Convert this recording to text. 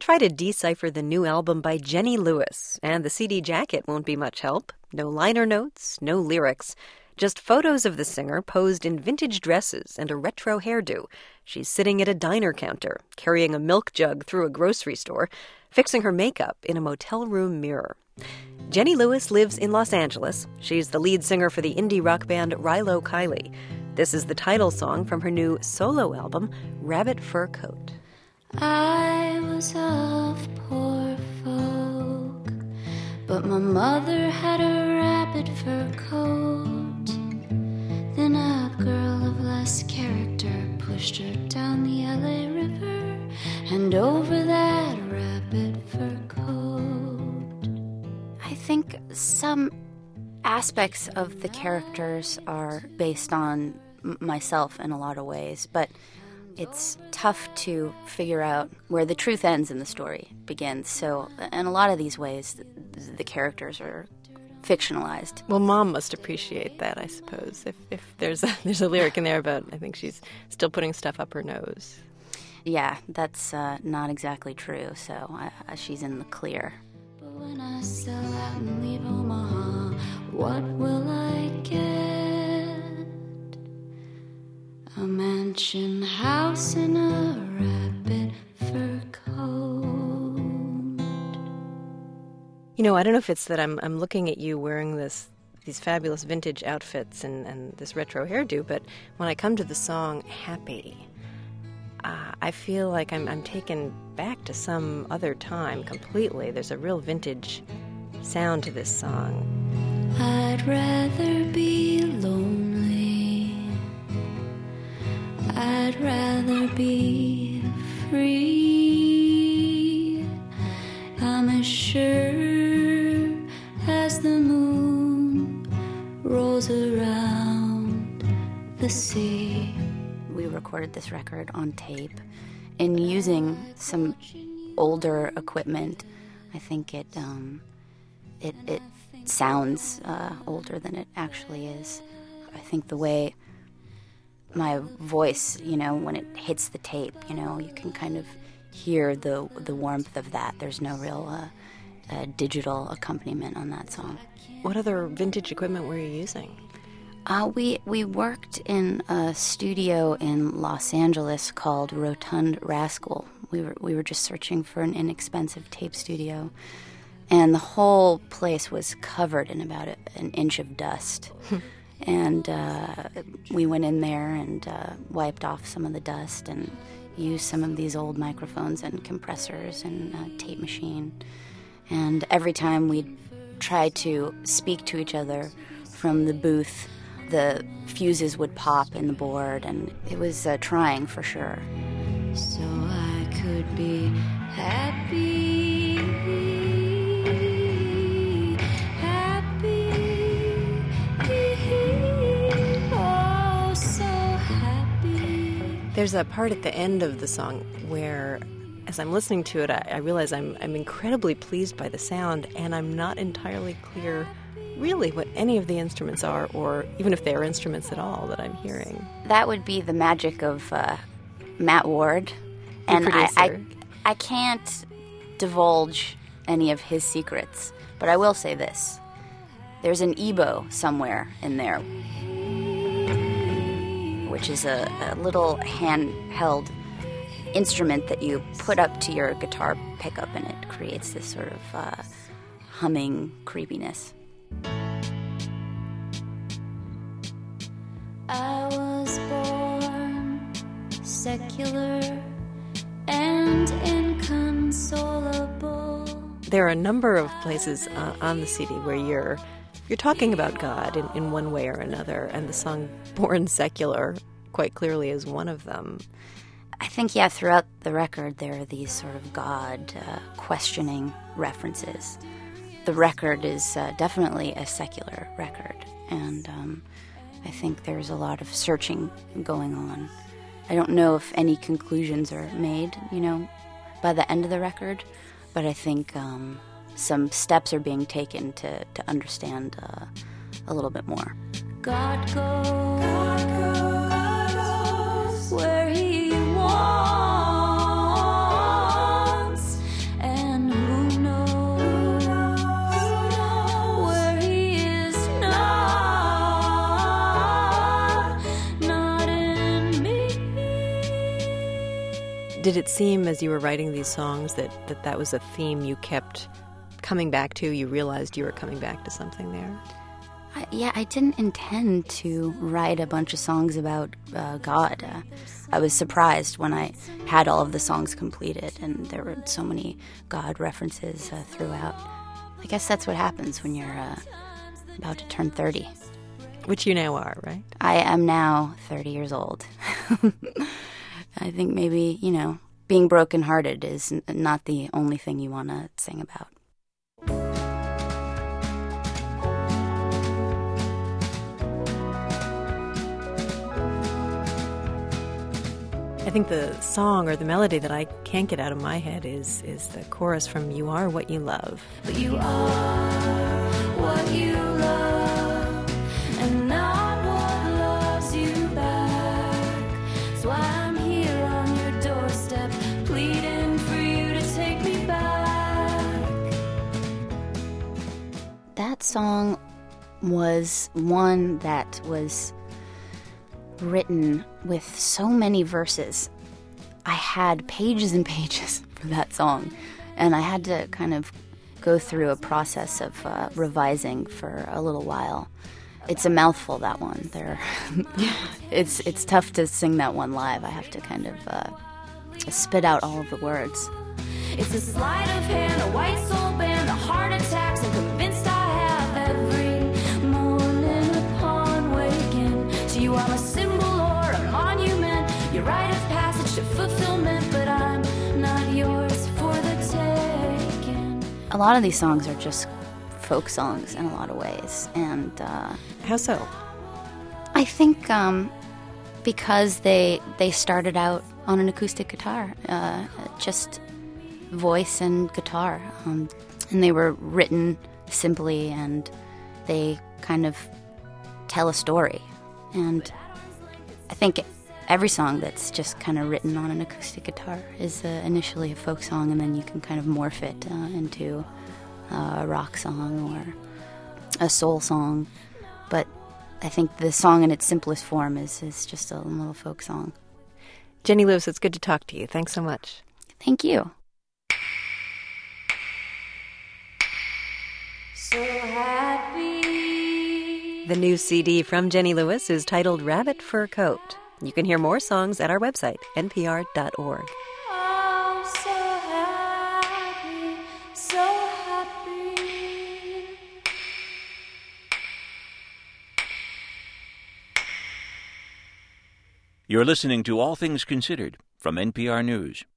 try to decipher the new album by Jenny Lewis, and the CD jacket won't be much help. No liner notes, no lyrics. Just photos of the singer posed in vintage dresses and a retro hairdo. She's sitting at a diner counter, carrying a milk jug through a grocery store, fixing her makeup in a motel room mirror. Jenny Lewis lives in Los Angeles. She's the lead singer for the indie rock band Rilo Kiley. This is the title song from her new solo album, Rabbit Fur Coat. I was of poor folk, but my mother had a rabbit fur coat. Then a girl of less character pushed her down the LA River and over that rabbit fur coat. I think some aspects of the characters are based on myself in a lot of ways, but it's tough to figure out where the truth ends and the story begins. So in a lot of these ways, the characters are fictionalized. Well, Mom must appreciate that, I suppose. If there's a lyric in there about, I think she's still putting stuff up her nose. Yeah, that's not exactly true, so she's in the clear. But when I sell out and leave Omaha, what will I get? A mansion house in a rabbit fur coat. You know, I don't know if it's that I'm looking at you wearing these fabulous vintage outfits and this retro hairdo, but when I come to the song Happy, I feel like I'm taken back to some other time completely. There's a real vintage sound to this song. I'd rather be lonely. I'd rather be free. I'm as sure as the moon rolls around the sea. We recorded this record on tape and using some older equipment. I think it sounds older than it actually is. I think the way my voice, when it hits the tape, you can kind of hear the warmth of that. There's no real digital accompaniment on that song. What other vintage equipment were you using? We worked in a studio in Los Angeles called Rotund Rascal. We were just searching for an inexpensive tape studio, and the whole place was covered in about an inch of dust. And we went in there and wiped off some of the dust and used some of these old microphones and compressors and a tape machine. And every time we'd try to speak to each other from the booth, the fuses would pop in the board, and it was trying for sure. So I could be happy. There's a part at the end of the song where, as I'm listening to it, I realize I'm incredibly pleased by the sound, and I'm not entirely clear really what any of the instruments are, or even if they're instruments at all that I'm hearing. That would be the magic of Matt Ward. And I can't divulge any of his secrets, but I will say this. There's an EBow somewhere in there, which is a little handheld instrument that you put up to your guitar pickup, and it creates this sort of humming creepiness. I was born secular and inconsolable. There are a number of places on the CD where you're talking about God in one way or another, and the song Born Secular quite clearly is one of them. I think, throughout the record there are these sort of God questioning references. The record is definitely a secular record, and I think there's a lot of searching going on. I don't know if any conclusions are made, by the end of the record, but I think some steps are being taken to understand a little bit more. God goes where he wants, Did it seem as you were writing these songs that was a theme you kept coming back to? You realized you were coming back to something there? I didn't intend to write a bunch of songs about God. I was surprised when I had all of the songs completed, and there were so many God references throughout. I guess that's what happens when you're about to turn 30. Which you now are, right? I am now 30 years old. I think maybe, being brokenhearted is not the only thing you want to sing about. I think the song or the melody that I can't get out of my head is the chorus from You Are What You Love. But you are what you love, and not what loves you back. That's why I'm here on your doorstep, pleading for you to take me back. That song was one that was written with so many verses. I had pages and pages for that song, and I had to kind of go through a process of revising for a little while. It's a mouthful, that one. It's tough to sing that one live. I have to kind of spit out all of the words. It's a sleight of hand, a white soul band, a heart attacks, and convinced I have every morning upon waking. To you I'm a symbol or a monument, your rite of passage to fulfillment, but I'm not yours for the taking. A lot of these songs are just folk songs in a lot of ways, and How so? I think because they started out on an acoustic guitar, just voice and guitar, and they were written simply, and they kind of tell a story. And I think every song that's just kind of written on an acoustic guitar is initially a folk song, and then you can kind of morph it into a rock song or a soul song. But I think the song in its simplest form is just a little folk song. Jenny Lewis, it's good to talk to you. Thanks so much. Thank you. So happy. The new CD from Jenny Lewis is titled Rabbit Fur Coat. You can hear more songs at our website, npr.org. Oh, so happy, so happy. You're listening to All Things Considered from NPR News.